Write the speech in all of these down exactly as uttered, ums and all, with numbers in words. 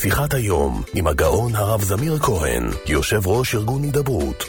שיחת היום עם הגאון הרב זמיר כהן, יושב ראש ארגון הידברות.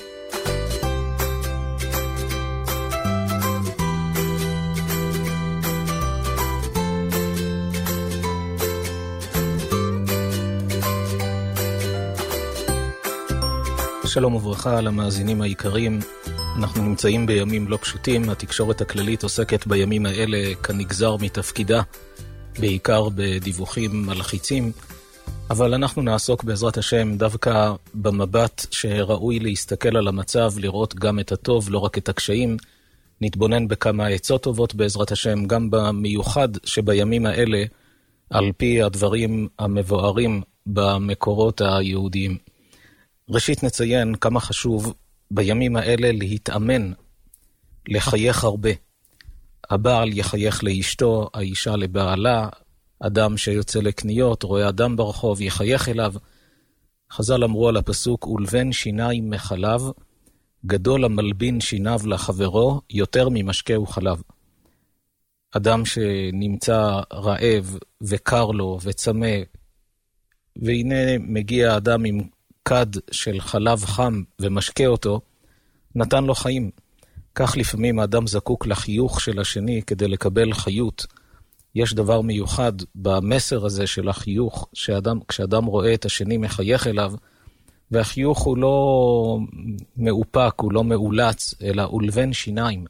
שלום וברכה למאזינים היקרים. אנחנו נמצאים בימים לא פשוטים. התקשורת הכללית עוסקת בימים האלה כנגזר מתפקידה, בעיקר בדיווחים מלחיצים, אבל אנחנו נעסוק בעזרת השם דווקא במבט שראוי להסתכל על המצב, לראות גם את הטוב, לא רק את הקשיים. נתבונן בכמה עצות טובות בעזרת השם, גם במיוחד שבימים האלה, על פי הדברים המבוארים במקורות היהודיים. ראשית נציין כמה חשוב בימים האלה להתאמן, לחייך הרבה. הבעל יחייך לאשתו, האישה לבעלה, אדם שיוצא לקניות, רואה אדם ברחוב, יחייך אליו. חז"ל אמרו על הפסוק, ולבן שיניים מחלב, גדול המלבין שיניו לחברו, יותר ממשקה וחלב. אדם שנמצא רעב וקר לו וצמא, והנה מגיע אדם עם כד של חלב חם ומשקה אותו, נתן לו חיים. כך לפעמים האדם זקוק לחיוך של השני כדי לקבל חיות. יש דבר מיוחד במסר הזה של החיוך, שאדם, כשאדם רואה את השני מחייך אליו, והחיוך הוא לא מאופק, הוא לא מאולץ, אלא הוא לבן שיניים.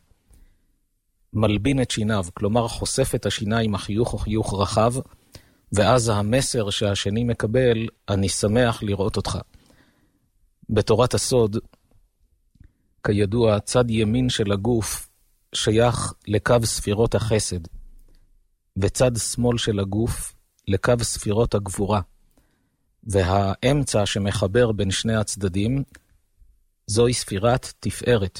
מלבין את שיניו, כלומר חושף את השיניים, החיוך הוא חיוך רחב, ואז המסר שהשני מקבל, אני שמח לראות אותך. בתורת הסוד, כידוע, צד ימין של הגוף שייך לקו ספירות החסד, וצד שמאל של הגוף לקו ספירות הגבורה. והאמצע שמחבר בין שני הצדדים, זוהי ספירת תפארת.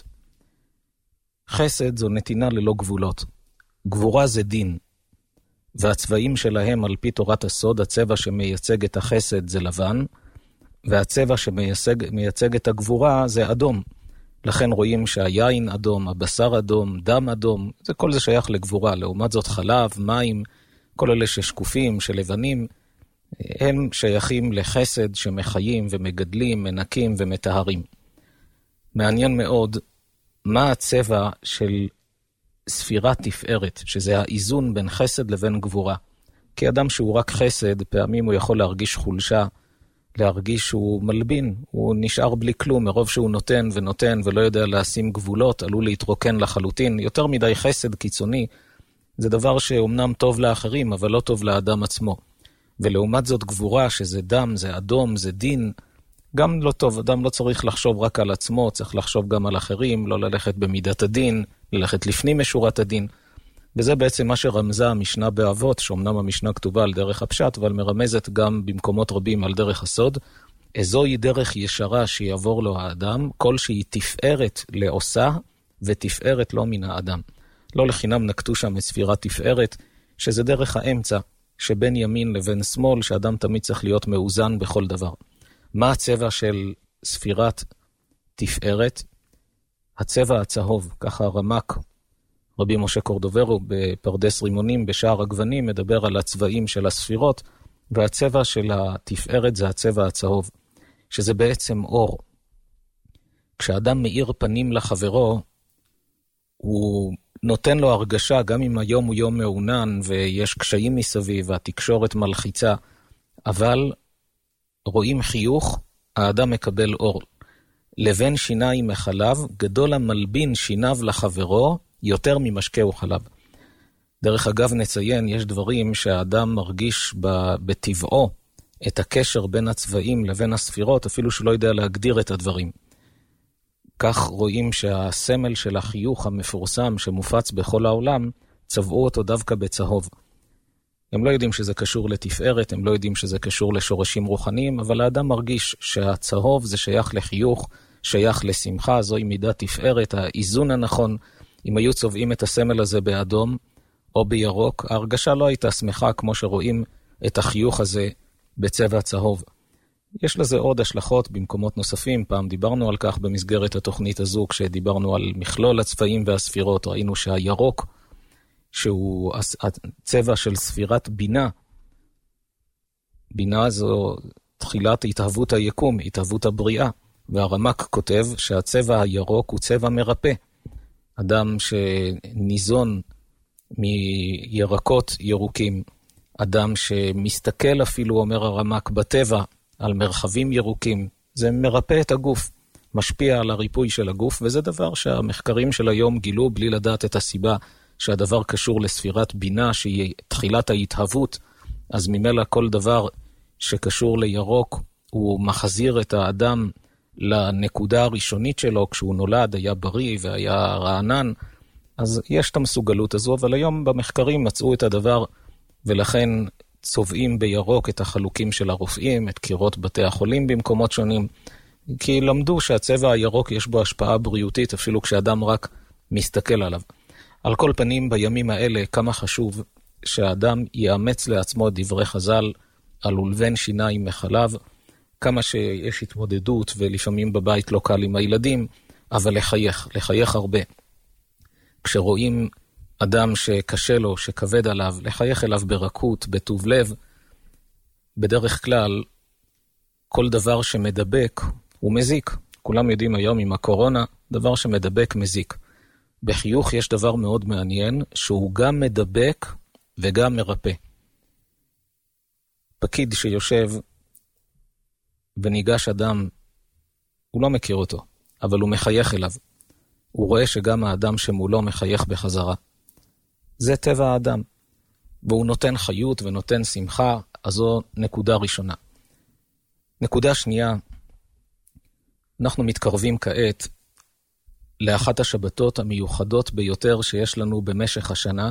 חסד זו נתינה ללא גבולות. גבורה זה דין. והצבעים שלהם על פי תורת הסוד, הצבע שמייצג את החסד זה לבן, והצבע שמייצג מייצג את הגבורה זה אדום. לכן רואים שהיין אדום, הבשר אדום, דם אדום, זה כל זה שייך לגבורה. לעומת זאת חלב, מים, כל אלה ששקופים, שלבנים, הם שייכים לחסד שמחיים ומגדלים, מנקים ומטהרים. מעניין מאוד מה הצבע של ספירת תפארת, שזה האיזון בין חסד לבין גבורה. כי אדם שהוא רק חסד, פעמים הוא יכול להרגיש חולשה, להרגיש שהוא מלבין, הוא נשאר בלי כלום, מרוב שהוא נותן ונותן ולא יודע לשים גבולות, עלול להתרוקן לחלוטין. יותר מדי חסד קיצוני, זה דבר שאומנם טוב לאחרים, אבל לא טוב לאדם עצמו. ולעומת זאת גבורה, שזה דם, זה אדום, זה דין, גם לא טוב. אדם לא צריך לחשוב רק על עצמו, צריך לחשוב גם על אחרים, לא ללכת במידת הדין, ללכת לפנים משורת הדין. וזה בעצם מה שרמזה המשנה באבות, שאומנם המשנה כתובה על דרך הפשט, אבל מרמזת גם במקומות רבים על דרך הסוד. איזוהי דרך ישרה שיעבור לו האדם, כל שהיא תפארת לעושה, ותפארת לא מן האדם. לא לחינם נקטו שם את ספירת תפארת, שזה דרך האמצע, שבין ימין לבין שמאל, שאדם תמיד צריך להיות מאוזן בכל דבר. מה הצבע של ספירת תפארת? הצבע הצהוב, ככה רמק, רבי משה קורדוברו בפרדס רימונים בשער הגוונים מדבר על הצבעים של הספירות, והצבע של התפארת זה הצבע הצהוב, שזה בעצם אור. כשאדם מאיר פנים לחברו, הוא נותן לו הרגשה, גם אם היום הוא יום מעונן ויש קשיים מסביב והתקשורת מלחיצה, אבל רואים חיוך, האדם מקבל אור. לבן שיניים מחלב, גדול המלבין שיניו לחברו, יותר ממשקה וחלב. דרך אגב נציין, יש דברים שהאדם מרגיש בטבעו את הקשר בין הצבעים לבין הספירות, אפילו שלא יודע להגדיר את הדברים. כך רואים שהסמל של החיוך המפורסם שמופץ בכל העולם, צבעו אותו דווקא בצהוב. הם לא יודעים שזה קשור לתפארת, הם לא יודעים שזה קשור לשורשים רוחניים, אבל האדם מרגיש שהצהוב זה שייך לחיוך, שייך לשמחה, זוהי מידת תפארת, האיזון הנכון. אם היו צובעים את הסמל הזה באדום או בירוק, ההרגשה לא הייתה שמחה כמו שרואים את החיוך הזה בצבע צהוב. יש לזה עוד השלכות במקומות נוספים, פעם דיברנו על כך במסגרת התוכנית הזו, כשדיברנו על מכלול הצבעים והספירות, ראינו שהירוק, שהוא הצבע של ספירת בינה, בינה זו תחילת התהוות היקום, התהוות הבריאה, והרמק כותב שהצבע הירוק הוא צבע מרפא. אדם שניזון מירקות ירוקים, אדם שמסתכל אפילו, אומר הרמק, בטבע על מרחבים ירוקים, זה מרפא את הגוף, משפיע על הריפוי של הגוף, וזה דבר שהמחקרים של היום גילו בלי לדעת את הסיבה שהדבר קשור לספירת בינה, שהיא תחילת ההתהוות, אז ממילא כל דבר שקשור לירוק, הוא מחזיר את האדם לנקודה הראשונית שלו, כשהוא נולד, היה בריא והיה רענן, אז יש את המסוגלות הזו, אבל היום במחקרים מצאו את הדבר, ולכן צובעים בירוק את החלוקים של הרופאים, את קירות בתי החולים במקומות שונים, כי למדו שהצבע הירוק יש בו השפעה בריאותית, אפילו כשאדם רק מסתכל עליו. על כל פנים, בימים האלה, כמה חשוב שהאדם יאמץ לעצמו דברי חז"ל על ולבן שיניים מחלב, כמה שיש התמודדות ולפעמים בבית לא קל עם הילדים, אבל לחייך, לחייך הרבה. כשרואים אדם שקשה לו, שכבד עליו, לחייך אליו ברכות, בטוב לב, בדרך כלל כל דבר שמדבק הוא מזיק. כולם יודעים היום עם הקורונה, דבר שמדבק מזיק. בחיוך יש דבר מאוד מעניין, שהוא גם מדבק וגם מרפא. פקיד שיושב וניגש אדם, הוא לא מכיר אותו, אבל הוא מחייך אליו. הוא רואה שגם האדם שמולו מחייך בחזרה. זה טבע האדם. והוא נותן חיות ונותן שמחה, אז זו נקודה ראשונה. נקודה שנייה, אנחנו מתקרבים כעת לאחת השבתות המיוחדות ביותר שיש לנו במשך השנה,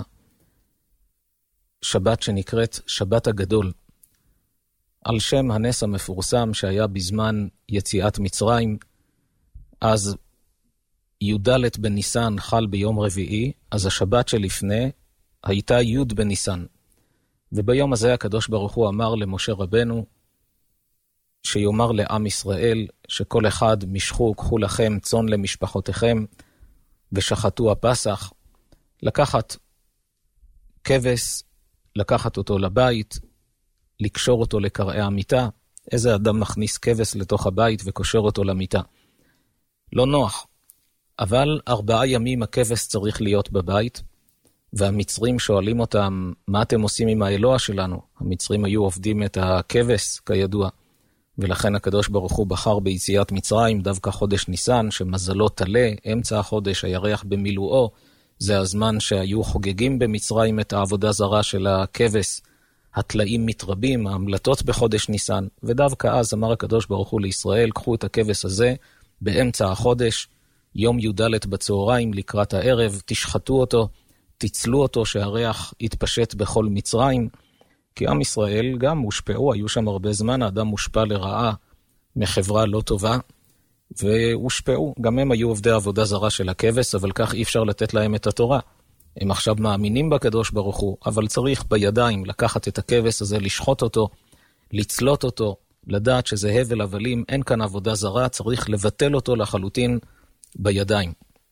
שבת שנקראת שבת הגדול, על שם הנס המפורסם שהיה בזמן יציאת מצרים. אז י"ד בניסן חל ביום רביעי, אז השבת שלפני הייתה י' בניסן. וביום הזה הקדוש ברוך הוא אמר למשה רבנו, שיאמר לעם ישראל, שכל אחד משכו, קחו לכם צאן למשפחותיכם, ושחטו הפסח, לקחת כבש, לקחת אותו לבית, לקשור אותו לקרעי המיטה. איזה אדם מכניס כבש לתוך הבית וקושר אותו למיטה? לא נוח. אבל ארבעה ימים הכבש צריך להיות בבית, והמצרים שואלים אותם, מה אתם עושים עם האלוה שלנו? המצרים היו עובדים את הכבש, כידוע, ולכן הקדוש ברוך הוא בחר ביציאת מצרים, דווקא חודש ניסן, שמזלו תלה, אמצע החודש, הירח במילואו, זה הזמן שהיו חוגגים במצרים את העבודה זרה של הכבש, התלאים מתרבים, ההמלטות בחודש ניסן, ודווקא אז אמר הקדוש ברוך הוא לישראל, קחו את הכבש הזה באמצע החודש, יום י"ד בצהריים לקראת הערב, תשחטו אותו, תצלו אותו שהריח יתפשט בכל מצרים, כי עם ישראל גם מושפעו, היו שם הרבה זמן, האדם מושפע לרעה מחברה לא טובה, והושפעו, גם הם היו עובדי עבודה זרה של הכבש, אבל כך אי אפשר לתת להם את התורה. הם עכשיו מאמינים בקדוש ברוך הוא, אבל צריך בידיים לקחת את הכבש הזה, לשחוט אותו, לצלות אותו, לדעת שזה הבל הבלים, אין כאן עבודה זרה, צריך לבטל אותו לחלוטין בידיים.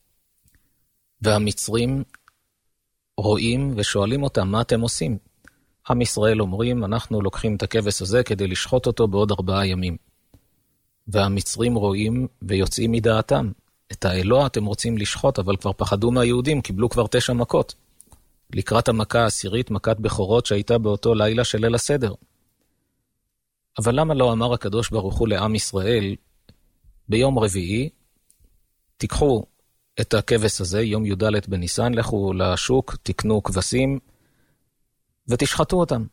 והמצרים רואים ושואלים אותם, מה אתם עושים? עם ישראל אומרים, אנחנו לוקחים את הכבש הזה כדי לשחוט אותו בעוד ארבעה ימים. והמצרים רואים ויוצאים מדעתם. את האלוה אתם רוצים לשחוט, אבל כבר פחדו מהיהודים, קיבלו כבר תשע מכות. לקראת המכה העשירית, מכת בכורות שהייתה באותו לילה של ליל הסדר. אבל למה לא אמר הקדוש ברוך הוא לעם ישראל, ביום רביעי, תיקחו את הכבש הזה, יום י"ד בניסן, לכו לשוק, תקנו כבשים, ותשחטו אותם.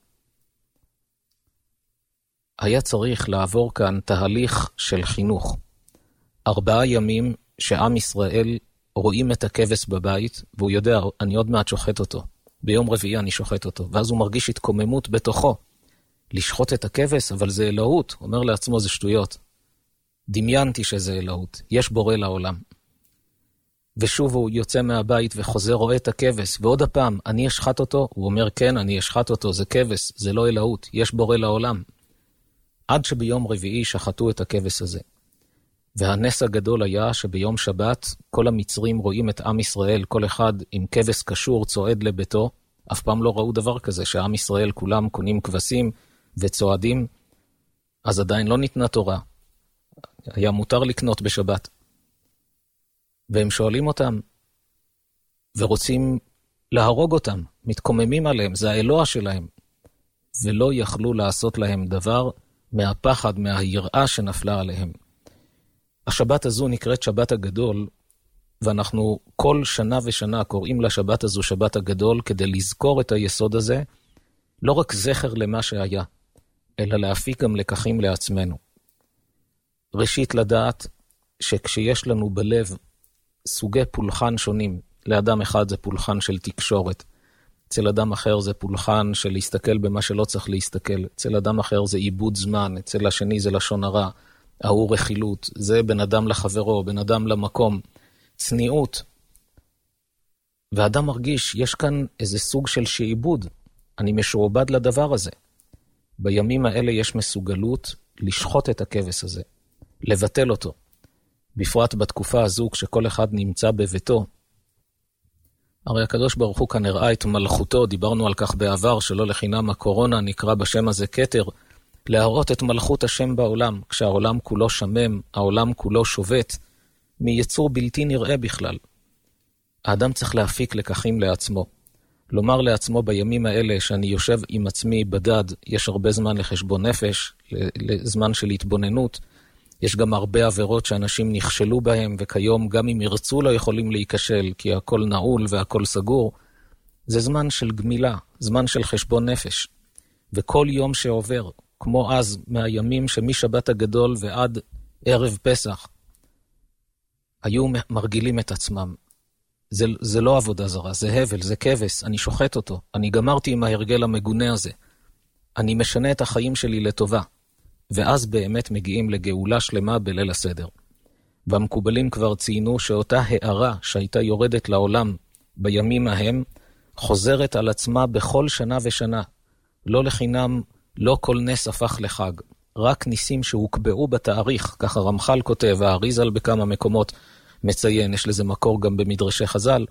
היה צריך לעבור כאן תהליך של חינוך. ארבעה ימים שעם ישראל רואים את הכבש בבית, והוא יודע, אני עוד מעט שוחט אותו. ביום רביעי אני שוחט אותו. ואז הוא מרגיש התקוממות בתוכו. לשחוט את הכבש, אבל זה אלוהות. הוא אומר לעצמו, זה שטויות. דמיינתי שזה אלוהות. יש בורא לעולם. ושוב הוא יוצא מהבית וחוזר, רואה את הכבש, ועוד הפעם, אני אשחט אותו? הוא אומר, כן, אני אשחט אותו, זה כבש, זה לא אלוהות, יש בורא לעולם. עד שביום רביעי שחטו את הכבש הזה. והנס הגדול היה שביום שבת, כל המצרים רואים את עם ישראל, כל אחד עם כבש קשור צועד לביתו, אף פעם לא ראו דבר כזה, שעם ישראל כולם קונים כבשים, וצועדים, אז עדיין לא ניתנה תורה. היה מותר לקנות בשבת. והם שואלים אותם, ורוצים להרוג אותם, מתקוממים עליהם, זה האלוה שלהם, ולא יכלו לעשות להם דבר מהפחד, מהיראה שנפלה עליהם. השבת הזו נקראת שבת הגדול, ואנחנו כל שנה ושנה קוראים לשבת הזו שבת הגדול, כדי לזכור את היסוד הזה, לא רק זכר למה שהיה, אלא להפיק גם לקחים לעצמנו. ראשית לדעת שכשיש לנו בלב סוגי פולחן שונים, לאדם אחד זה פולחן של תקשורת, אצל אדם אחר זה פולחן של להסתכל במה שלא צריך להסתכל, אצל אדם אחר זה עיבוד זמן, אצל השני זה לשון הרע, ההוא רכילות, זה בן אדם לחברו, בן אדם למקום, צניעות. ואדם מרגיש, יש כאן איזה סוג של שעיבוד, אני משועבד לדבר הזה. בימים האלה יש מסוגלות לשחוט את הכבש הזה, לבטל אותו. בפרט בתקופה הזו, כשכל אחד נמצא בביתו, הרי הקדוש ברוך הוא כאן הראה את מלכותו, דיברנו על כך בעבר, שלא לחינם הקורונה נקרא בשם הזה כתר, להראות את מלכות השם בעולם, כשהעולם כולו שמם, העולם כולו שובת, מיצור בלתי נראה בכלל. האדם צריך להפיק לקחים לעצמו, לומר לעצמו בימים האלה שאני יושב עם עצמי בדד, יש הרבה זמן לחשבון נפש, לזמן של התבוננות, יש גם הרבה עבירות שאנשים נכשלו בהם, וכיום גם אם ירצו לא יכולים להיכשל, כי הכל נעול והכל סגור. זה זמן של גמילה, זמן של חשבון נפש. וכל יום שעובר, כמו אז מהימים שמשבת הגדול ועד ערב פסח, היו מרגילים את עצמם. זה, זה לא עבודה זרה, זה הבל, זה כבש, אני שוחט אותו, אני גמרתי עם ההרגל המגונה הזה. אני משנה את החיים שלי לטובה. ואז באמת מגיעים לגאולה שלמה בליל הסדר. והמקובלים כבר ציינו שאותה הערה שהייתה יורדת לעולם בימים ההם, חוזרת על עצמה בכל שנה ושנה. לא לחינם, לא כל נס הפך לחג. רק ניסים שהוקבעו בתאריך, ככה רמח"ל כותב, והאריז"ל בכמה מקומות מציין, יש לזה מקור גם במדרשי חז"ל.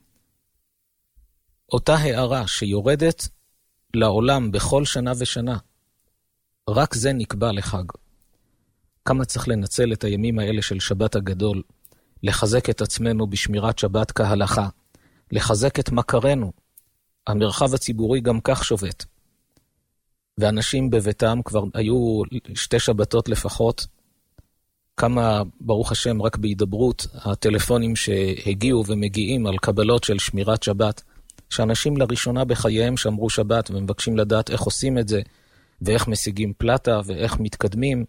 אותה הערה שיורדת לעולם בכל שנה ושנה, רק זה נקבע לחג. כמה צריך לנצל את הימים האלה של שבת הגדול, לחזק את עצמנו בשמירת שבת כהלכה, לחזק את מכרנו. המרחב הציבורי גם כך שובת. ואנשים בביתם כבר היו שתי שבתות לפחות, כמה ברוך השם רק בהידברות, הטלפונים שהגיעו ומגיעים על קבלות של שמירת שבת, שאנשים לראשונה בחייהם שמרו שבת ומבקשים לדעת איך עושים את זה, ואיך משיגים פלטה, ואיך מתקדמים.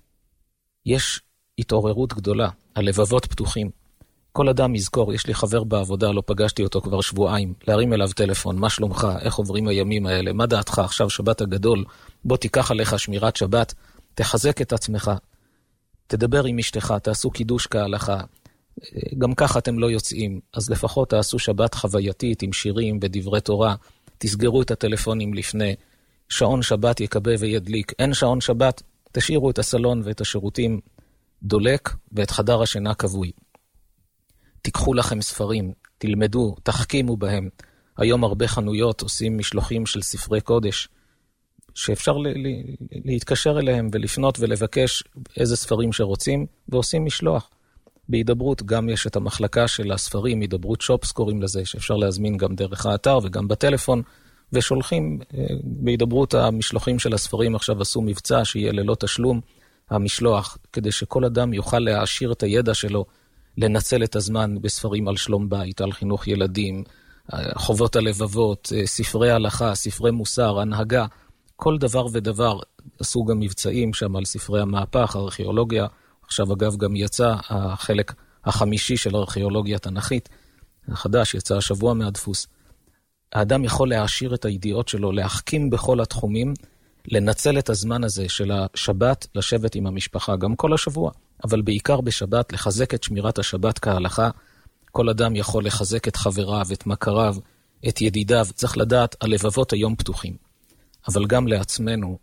יש התעוררות גדולה, הלבבות פתוחים. כל אדם יזכור, יש לי חבר בעבודה, לא פגשתי אותו כבר שבועיים, להרים אליו טלפון, מה שלומך, איך עוברים הימים האלה, מה דעתך עכשיו שבת הגדול, בוא תיקח עליך שמירת שבת, תחזק את עצמך, תדבר עם אשתך, תעשו קידוש כהלכה, גם ככה אתם לא יוצאים, אז לפחות תעשו שבת חווייתית עם שירים ודברי תורה, תסגרו את הטלפונים לפני, שעון שבת יקבה וידליק, אין שעון שבת, תשאירו את הסלון ואת השירותים דולק ואת חדר השינה כבוי. תיקחו לכם ספרים, תלמדו, תחכימו בהם. היום הרבה חנויות עושים משלוחים של ספרי קודש, שאפשר ל- ל- להתקשר אליהם ולפנות ולבקש איזה ספרים שרוצים, ועושים משלוח. בהידברות גם יש את המחלקה של הספרים, הידברות שופס קוראים לזה, שאפשר להזמין גם דרך האתר וגם בטלפון, ושולחים בהידברות המשלוחים של הספרים. עכשיו עשו מבצע שיהיה ללא תשלום המשלוח, כדי שכל אדם יוכל להעשיר את הידע שלו, לנצל את הזמן בספרים על שלום בית, על חינוך ילדים, חובות הלבבות, ספרי הלכה, ספרי מוסר, הנהגה, כל דבר ודבר. עשו גם מבצעים שם על ספרי המהפך, ארכיאולוגיה. עכשיו אגב גם יצא החלק החמישי של ארכיאולוגיה תנכית, החדש, יצא השבוע מהדפוס. האדם יכול להעשיר את הידיעות שלו, להחכים בכל התחומים, לנצל את הזמן הזה של השבת, לשבת עם המשפחה, גם כל השבוע, אבל בעיקר בשבת, לחזק את שמירת השבת כהלכה. כל אדם יכול לחזק את חבריו, את מכריו, את ידידיו. צריך לדעת, הלבבות היום פתוחים. אבל גם לעצמנו,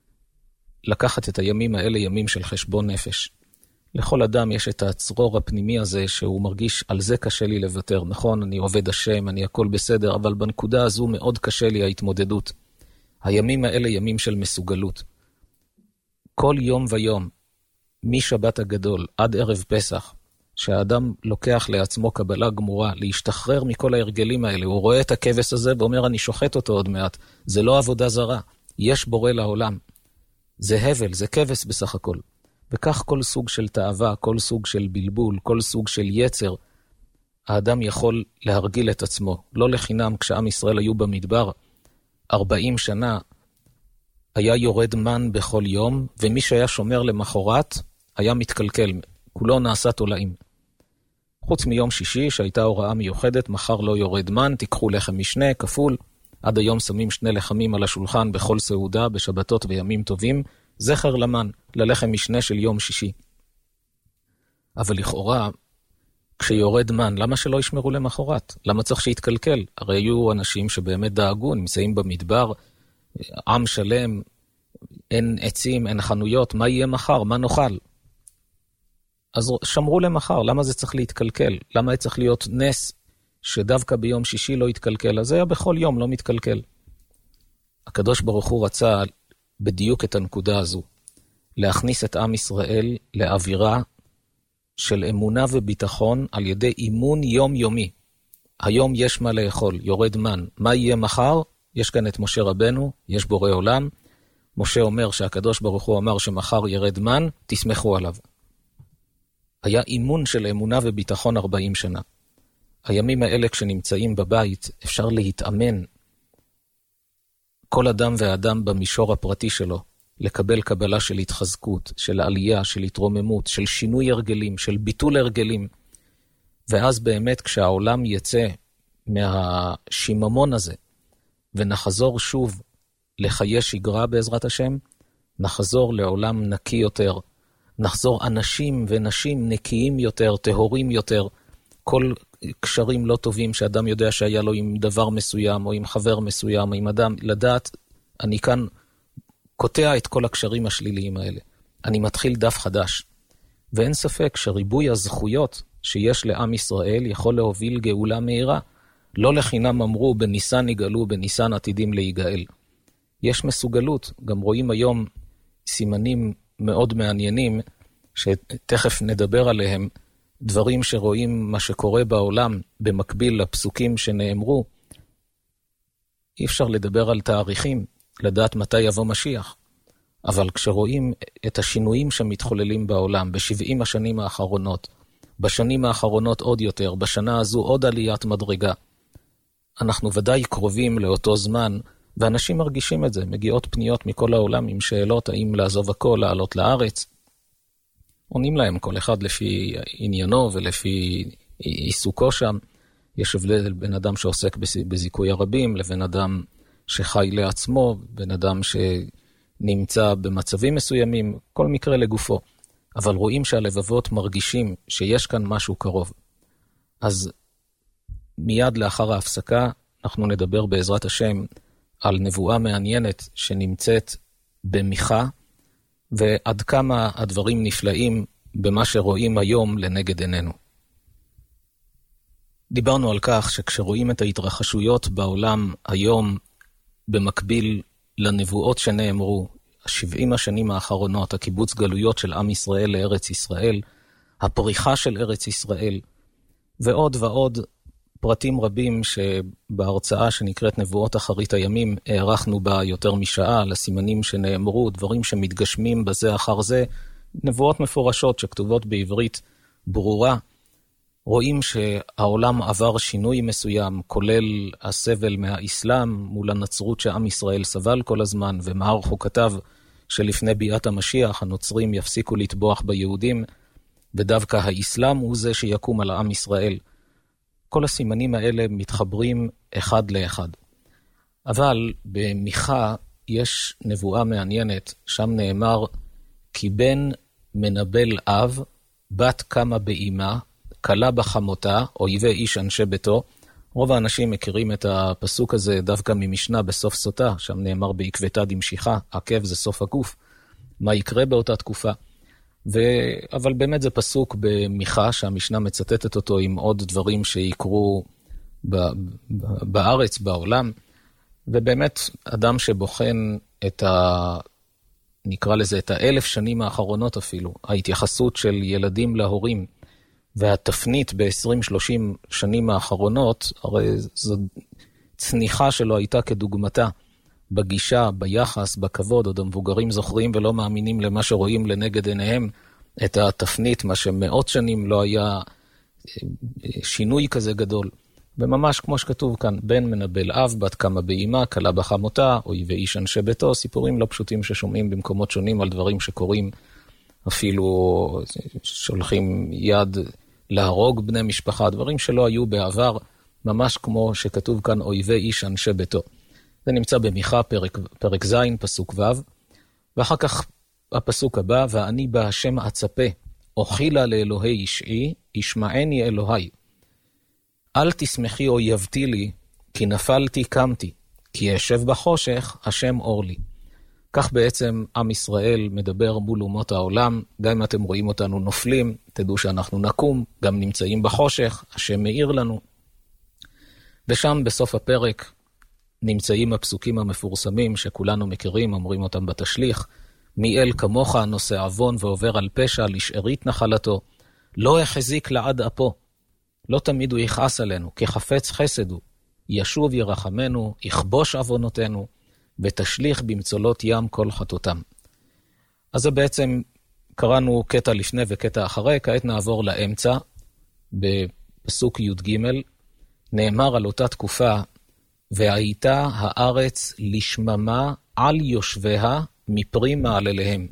לקחת את הימים האלה ימים של חשבון נפש. לכל אדם יש את הצרור הפנימי הזה, שהוא מרגיש, על זה קשה לי לוותר. נכון, אני עובד השם, אני הכל בסדר, אבל בנקודה הזו מאוד קשה לי ההתמודדות. הימים האלה ימים של מסוגלות. כל יום ויום, משבת הגדול עד ערב פסח, שהאדם לוקח לעצמו קבלה גמורה, להשתחרר מכל ההרגלים האלה, הוא רואה את הכבש הזה ואומר, אני שוחט אותו עוד מעט. זה לא עבודה זרה, יש בורא לעולם. זה הבל, זה כבש בסך הכל. וכך כל סוג של תאווה, כל סוג של בלבול, כל סוג של יצר, האדם יכול להרגיל את עצמו. לא לחינם, כשעם ישראל היו במדבר, ארבעים שנה, היה יורד מן בכל יום, ומי שהיה שומר למחרת, היה מתקלקל, כולו נעשה תולעים. חוץ מיום שישי, שהייתה הוראה מיוחדת, מחר לא יורד מן, תיקחו לחם משנה, כפול, עד היום שמים שני לחמים על השולחן בכל סעודה, בשבתות וימים טובים, זכר למן, ללחם משנה של יום שישי. אבל לכאורה, כשיורד מן, למה שלא ישמרו למחרת? למה צריך שיתקלקל? הרי היו אנשים שבאמת דאגו, נמצאים במדבר, עם שלם, אין עצים, אין חנויות, מה יהיה מחר? מה נאכל? אז שמרו למחר, למה זה צריך להתקלקל? למה זה צריך להיות נס שדווקא ביום שישי לא יתקלקל? אז זה היה בכל יום לא מתקלקל. הקדוש ברוך הוא רצה בדיוק את הנקודה הזו, להכניס את עם ישראל לאווירה של אמונה וביטחון על ידי אימון יומיומי. היום יש מה לאכול, יורד מן. מה יהיה מחר? יש כאן את משה רבנו, יש בורא עולם. משה אומר שהקדוש ברוך הוא אמר שמחר ירד מן, תסמכו עליו. היה אימון של אמונה וביטחון ארבעים שנה. הימים האלה כשנמצאים בבית אפשר להתאמן. כל אדם ואדם במישור הפרטי שלו, לקבל קבלה של התחזקות, של עלייה, של התרוממות, של שינוי הרגלים, של ביטול הרגלים. ואז באמת כשהעולם יצא מהשיממון הזה, ונחזור שוב לחיי שגרה בעזרת השם, נחזור לעולם נקי יותר, נחזור אנשים ונשים נקיים יותר, טהורים יותר, כל קשרים לא טובים שאדם יודע שהיה לו עם דבר מסוים, או עם חבר מסוים, או עם אדם, לדעת, אני כאן קוטע את כל הקשרים השליליים האלה. אני מתחיל דף חדש. ואין ספק שריבוי הזכויות שיש לעם ישראל יכול להוביל גאולה מהירה. לא לחינם אמרו, בניסן יגאלו, בניסן עתידים להיגאל. יש מסוגלות, גם רואים היום סימנים מאוד מעניינים, שתכף נדבר עליהם, דברים שרואים מה שקורה בעולם במקביל לפסוקים שנאמרו. אי אפשר לדבר על תאריכים, לדעת מתי יבוא משיח. אבל כשרואים את השינויים שמתחוללים בעולם, ב-שבעים השנים האחרונות, בשנים האחרונות עוד יותר, בשנה הזו עוד עליית מדרגה, אנחנו ודאי קרובים לאותו זמן, ואנשים מרגישים את זה, מגיעות פניות מכל העולם עם שאלות, האם לעזוב הכל, לעלות לארץ. עונים להם כל אחד לפי עניינו ולפי עיסוקו שם. יש הבדל בין אדם שעוסק בזיכוי הרבים, לבין אדם שחי לעצמו, בין אדם שנמצא במצבים מסוימים, כל מקרה לגופו. אבל רואים שהלבבות מרגישים שיש כאן משהו קרוב. אז מיד לאחר ההפסקה, אנחנו נדבר בעזרת השם על נבואה מעניינת שנמצאת במיכה, ועד כמה הדברים נפלאים במה שרואים היום לנגד עינינו. דיברנו על כך שכשרואים את ההתרחשויות בעולם היום, במקביל לנבואות שנאמרו, השבעים השנים האחרונות, הקיבוץ גלויות של עם ישראל לארץ ישראל, הפריחה של ארץ ישראל, ועוד ועוד פרטים רבים שבהרצאה שנקראת נבואות אחרית הימים, הערכנו בה יותר משעה, לסימנים שנאמרו, דברים שמתגשמים בזה אחר זה, נבואות מפורשות שכתובות בעברית ברורה, רואים שהעולם עבר שינוי מסוים, כולל הסבל מהאסלאם מול הנצרות שעם ישראל סבל כל הזמן, ומערך הוא כתב שלפני ביאת המשיח הנוצרים יפסיקו לטבוח ביהודים, ודווקא האסלאם הוא זה שיקום על עם ישראל. כל הסימנים האלה מתחברים אחד לאחד. אבל במיכה יש נבואה מעניינת, שם נאמר, כי בן מנבל אב, בת קמה באימה, קלה בחמותה, אויבי איש אנשי ביתו. רוב האנשים מכירים את הפסוק הזה דווקא ממשנה בסוף סוטה, שם נאמר בעקבתה דמשיכה, עקב זה סוף הגוף, מה יקרה באותה תקופה. ו... אבל באמת זה פסוק במיכה, שהמשנה מצטטת אותו עם עוד דברים שיקרו ב... בארץ, בעולם, ובאמת, אדם שבוחן את ה... נקרא לזה, את האלף שנים האחרונות אפילו, ההתייחסות של ילדים להורים, והתפנית ב-עשרים שלושים שנים האחרונות, הרי זו צניחה שלו הייתה כדוגמתה, בגישה, ביחס, בכבוד, עוד המבוגרים זוכרים ולא מאמינים למה שרואים לנגד עיניהם, את התפנית, מה שמאות שנים לא היה שינוי כזה גדול. וממש כמו שכתוב כאן, בן מנבל אב, בת קמה באימה, כלה בחמותה, אוי ואיש אנשי ביתו, סיפורים לא פשוטים ששומעים במקומות שונים על דברים שקורים, אפילו שולחים יד להרוג בני משפחה, דברים שלא היו בעבר, ממש כמו שכתוב כאן, אוי ואיש אנשי ביתו. זה נמצא במיכה, פרק, פרק ז', פסוק ו', ואחר כך הפסוק הבא, ואני בהשם אצפה, אוכילה לאלוהי אישי, ישמעני אלוהי. אל תשמחי אויבתי לי, כי נפלתי קמתי, כי ישב בחושך, השם אור לי. כך בעצם עם ישראל מדבר מול אומות העולם, גם אם אתם רואים אותנו נופלים, תדעו שאנחנו נקום, גם נמצאים בחושך, השם מאיר לנו. ושם בסוף הפרק נמצאים הפסוקים המפורסמים שכולנו מכירים, אומרים אותם בתשליך, מי אל כמוך נושא עוון ועובר על פשע לשארית נחלתו, לא החזיק לעד אפו, לא תמיד הוא יכעס עלינו, כי חפץ חסד הוא, ישוב ירחמנו, יכבוש עוונותינו, ותשליך במצולות ים כל חטאותם. אז זה בעצם קראנו קטע לפני וקטע אחרי, כעת נעבור לאמצע, בפסוק י"ג, נאמר על אותה תקופה, והייתה הארץ לשממה על יושביה מפרי מעלליהם.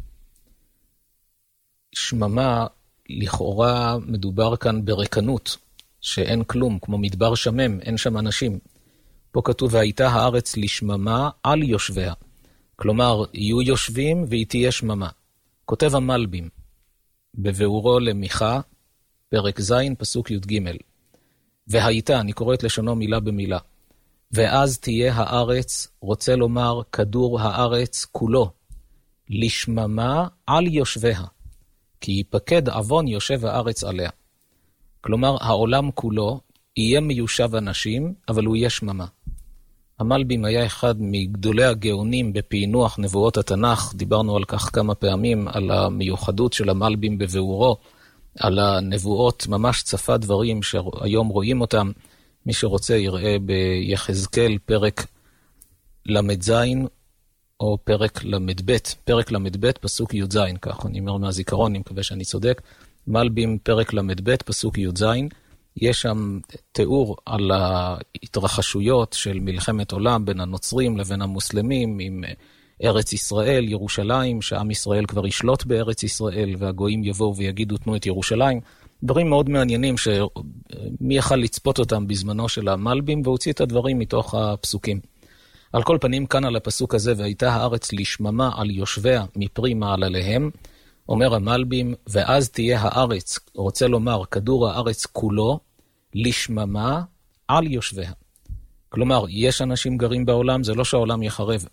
שממה, לכאורה מדובר כאן ברקנות, שאין כלום, כמו מדבר שמם, אין שם אנשים. פה כתוב, והייתה הארץ לשממה על יושביה. כלומר, יהיו יושבים והיא תהיה שממה. כותב המלבים, בביאורו למיכה, פרק ז', פסוק י"ג. והייתה, אני קורא את לשונו מילה במילה. ואז תהיה הארץ, רוצה לומר, כדור הארץ כולו, לשממה על יושביה. כי ייפקד עוון יושב הארץ עליה. כלומר, העולם כולו יהיה מיושב אנשים, אבל הוא יהיה שממה. המלבים היה אחד מגדולי הגאונים בפענוח נבואות התנ"ך, דיברנו על כך כמה פעמים, על המיוחדות של המלבים בביאורו, על הנבואות, ממש צפה דברים שהיום רואים אותם, מי שרוצה יראה ביחזקאל פרק למד ז' או פרק למד ב', פרק למד ב' פסוק י' ז', כך אני אומר מהזיכרון, אני מקווה שאני צודק, מלבים פרק למד ב' פסוק י' ז', יש שם תיאור על ההתרחשויות של מלחמת עולם בין הנוצרים לבין המוסלמים, עם ארץ ישראל, ירושלים, שעם ישראל כבר ישלוט בארץ ישראל, והגויים יבואו ויגידו תנו את ירושלים, דברים מאוד מעניינים שמי יכל לצפות אותם בזמנו של המלבים, והוציא את הדברים מתוך הפסוקים. על כל פנים, כאן על הפסוק הזה, והייתה הארץ לשממה על יושביה מפרי מעלליהם, אומר המלבים, ואז תהיה הארץ, רוצה לומר, כדור הארץ כולו, לשממה על יושביה. כלומר, יש אנשים גרים בעולם, זה לא שהעולם יחרב.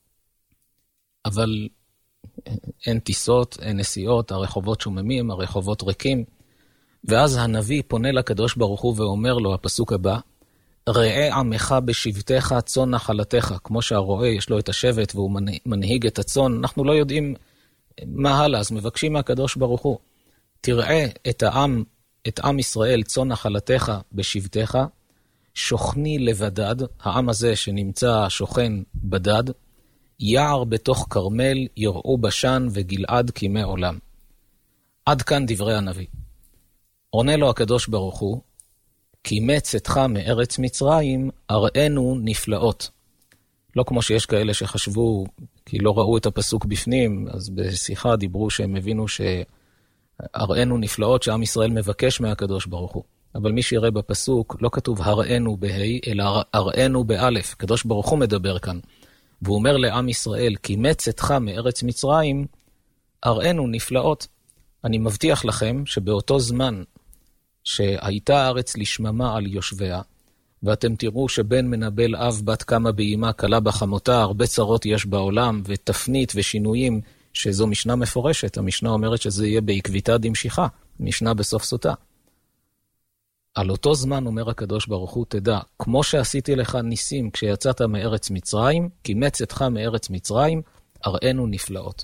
אבל אין טיסות, אין נסיעות, הרחובות שוממים, הרחובות ריקים. ואז הנביא פונה לקדוש ברוך הוא ואומר לו, הפסוק הבא, ראה עמך בשבתך צאן נחלתך, כמו שהרועה יש לו את השבט והוא מנהיג את הצאן, אנחנו לא יודעים מה הלאה, אז מבקשים מהקדוש ברוך הוא, תראה את העם, את עם ישראל צאן נחלתך בשבתך, שוכני לבדד, העם הזה שנמצא שוכן בדד, יער בתוך כרמל, יראו בשן וגלעד כימי עולם. עד כאן דברי הנביא. עונה לו הקדוש ברוך הוא, כי מצאתך מארץ מצרים, אראנו נפלאות. לא כמו שיש כאלה שחשבו, כי לא ראו את הפסוק בפנים, אז בשיחה דיברו שהם הבינו שאראנו נפלאות, שעם ישראל מבקש מהקדוש ברוך הוא. אבל מי שיראה בפסוק, לא כתוב הראנו בהי, אלא אראנו באלף. הקדוש ברוך הוא מדבר כאן. והוא אומר לעם ישראל, כי מצאתך מארץ מצרים, אראנו נפלאות. אני מבטיח לכם שבאותו זמן שהייתה הארץ לשממה על יושביה, ואתם תראו שבן מנבל אב בת קמה באימה, כלה בחמותה, הרבה צרות יש בעולם, ותפנית ושינויים, שזו משנה מפורשת. המשנה אומרת שזה יהיה בעקביתא דמשיחא, משנה בסוף סוטה. על אותו זמן אומר הקדוש ברוך הוא, תדע, כמו שעשיתי לך ניסים כשיצאת מארץ מצרים, כי מצאתך מארץ מצרים, אראנו נפלאות.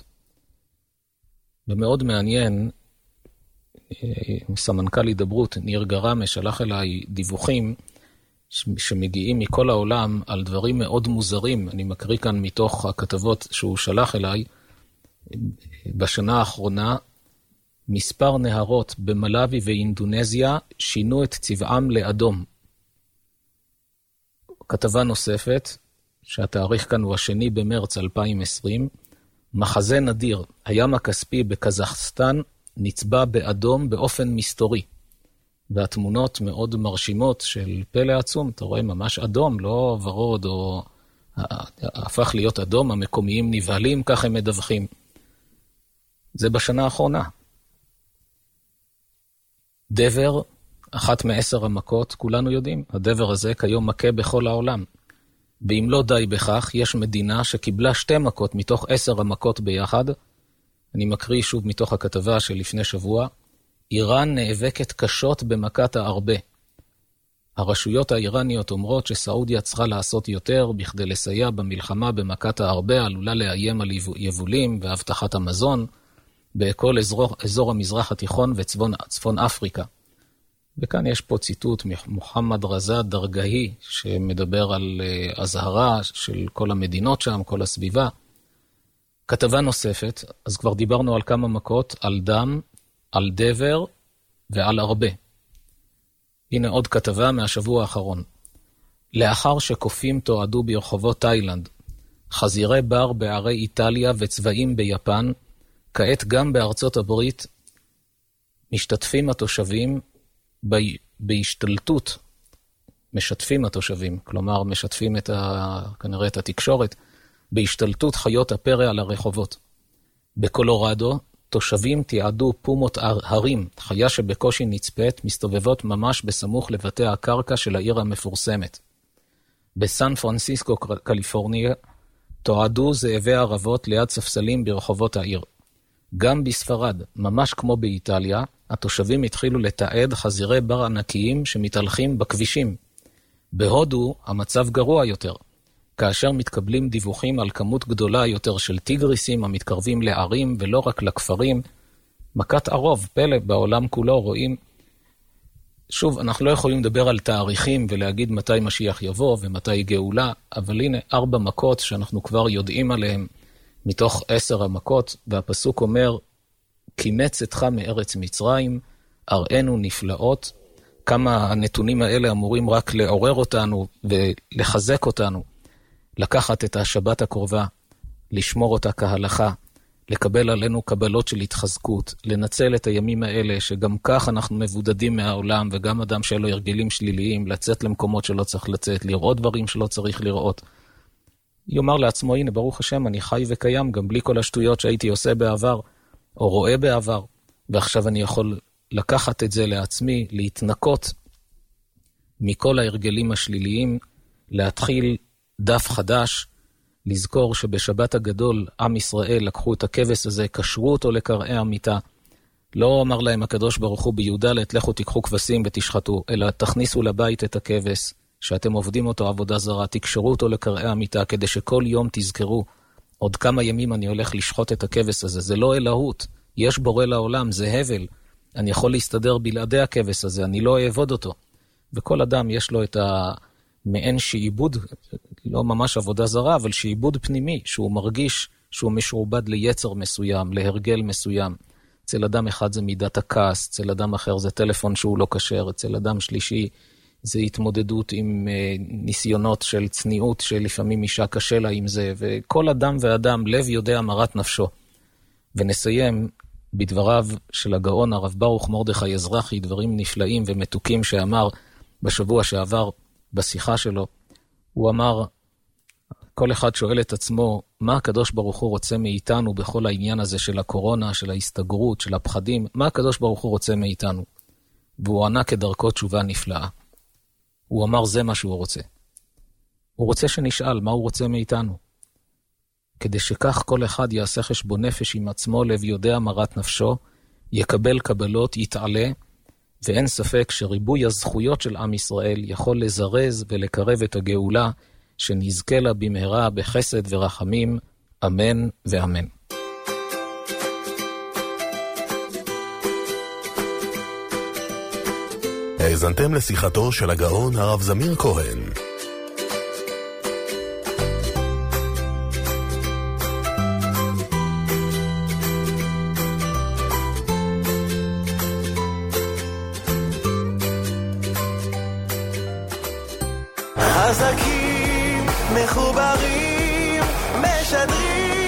ומאוד מעניין, סמנכ"ל הידברות, ניר גרמה, שלח אליי דיווחים שמגיעים מכל העולם על דברים מאוד מוזרים. אני מקריא כאן מתוך הכתבות שהוא שלח אליי. בשנה האחרונה, מספר נהרות במלאבי ואינדונזיה שינו את צבעם לאדום. כתבה נוספת, שהתאריך כאן הוא השני במרץ אלפיים ועשרים, מחזה נדיר, הים הכספי בקזחסטן נצבע באדום באופן מסתורי. והתמונות מאוד מרשימות של פלא עצום, אתה רואה ממש אדום, לא ורוד או הפך להיות אדום, המקומיים נבהלים, כך הם מדווחים. זה בשנה האחרונה. דבר, אחת מעשר המכות, כולנו יודעים, הדבר הזה כיום מכה בכל העולם. ואם לא די בכך, יש מדינה שקיבלה שתי מכות מתוך עשר המכות ביחד. אני מקריא שוב מתוך הכתבה של לפני שבוע. איראן נאבקת קשות במכת הארבה. הרשויות האיראניות אומרות שסעודיה צריכה לעשות יותר בכדי לסייע במלחמה במכת הארבה, עלולה לאיים על יבולים והבטחת המזון בכל אזור, אזור המזרח התיכון וצפון צפון אפריקה. וכאן יש פה ציטוט ממוחמד רזה דרגהי, שמדבר על הזהרה של כל המדינות שם, כל הסביבה. כתבה נוספת, אז כבר דיברנו על כמה מכות, על דם, על דבר ועל הרבה. הנה עוד כתבה מהשבוע האחרון. לאחר שקופים תועדו ברחובות תאילנד, חזירי בר בערי איטליה וצבעים ביפן, כעת גם בארצות הברית משתתפים התושבים בהשתלטות, משתפים התושבים, כלומר משתפים את ה, כנראה את התקשורת, בהשתלטות חיות הפרא על הרחובות. בקולורדו, תושבים תיעדו פומות הרים, חיה שבקושי נצפית, מסתובבות ממש בסמוך לבתי הקרקע של העיר המפורסמת. בסן פרנסיסקו, קליפורניה, תועדו זאבי ערבות ליד ספסלים ברחובות העיר. גם בספרד, ממש כמו באיטליה, התושבים התחילו לתעד חזירי בר ענקיים שמתהלכים בכבישים. בהודו המצב גרוע יותר, כאשר מתקבלים דיווחים על כמות גדולה יותר של טיגריסים המתקרבים לערים ולא רק לכפרים. מכת ערוב, פלא בעולם כולו רואים. שוב, אנחנו לא יכולים לדבר על תאריכים ולהגיד מתי משיח יבוא ומתי גאולה, אבל הנה ארבע מכות שאנחנו כבר יודעים עליהן מתוך עשר המכות, והפסוק אומר, כי מצאתך מארץ מצרים, אראנו נפלאות. כמה הנתונים האלה אמורים רק לעורר אותנו ולחזק אותנו, לקחת את השבת הקרובה, לשמור אותה כהלכה, לקבל עלינו קבלות של התחזקות, לנצל את הימים האלה שגם כך אנחנו מבודדים מהעולם, וגם אדם שאין לו הרגלים שליליים, לצאת למקומות שלא צריך לצאת, לראות דברים שלא צריך לראות. יאמר לעצמו, הנה ברוך השם, אני חי וקיים, גם בלי כל השטויות שהייתי עושה בעבר, או רואה בעבר, ועכשיו אני יכול לקחת את זה לעצמי, להתנקות מכל ההרגלים השליליים, להתחיל דף חדש, לזכור שבשבת הגדול עם ישראל לקחו את הכבש הזה, קשרו אותו לקרעי המיטה. לא אמר להם הקדוש ברוך הוא בי"ד, לכו תיקחו כבשים ותשחטו, אלא תכניסו לבית את הכבש, שאתם עובדים אותו עבודה זרה, תקשרו אותו לקרעי המיטה, כדי שכל יום תזכרו, עוד כמה ימים אני הולך לשחוט את הכבש הזה. זה לא אלוהות, יש בורא לעולם, זה הבל. אני יכול להסתדר בלעדי הכבש הזה, אני לא אעבוד אותו. וכל אדם יש לו את המעין שעיבוד, לא ממש עבודה זרה, אבל שעיבוד פנימי, שהוא מרגיש שהוא משועבד ליצר מסוים, להרגל מסוים. אצל אדם אחד זה מידת הכעס, אצל אדם אחר זה טלפון שהוא לא כשר, אצל אדם שלישי זה התמודדות עם ניסיונות של צניעות, שלפעמים אישה קשה לה עם זה, וכל אדם ואדם לב יודע מרת נפשו. ונסיים בדבריו של הגאון הרב ברוך מרדכי אזרחי, דברים נפלאים ומתוקים שאמר בשבוע שעבר בשיחה שלו. הוא אמר, כל אחד שואל את עצמו, מה הקדוש ברוך הוא רוצה מאיתנו בכל העניין הזה של הקורונה, של ההסתגרות, של הפחדים, מה הקדוש ברוך הוא רוצה מאיתנו? והוא ענה כדרכו תשובה נפלאה. הוא אמר, זה מה שהוא רוצה. הוא רוצה שנשאל מה הוא רוצה מאיתנו. כדי שכך כל אחד יעשה חשבון נפש עם עצמו, לב יודע מרת נפשו, יקבל קבלות, יתעלה, ואין ספק שריבוי הזכויות של עם ישראל יכול לזרז ולקרב את הגאולה, שנזכה לה במהרה בחסד ורחמים, אמן ואמן. האזנתם לשיחתו של הגאון הרב זמיר כהן. חזקים, מחוברים, משדרים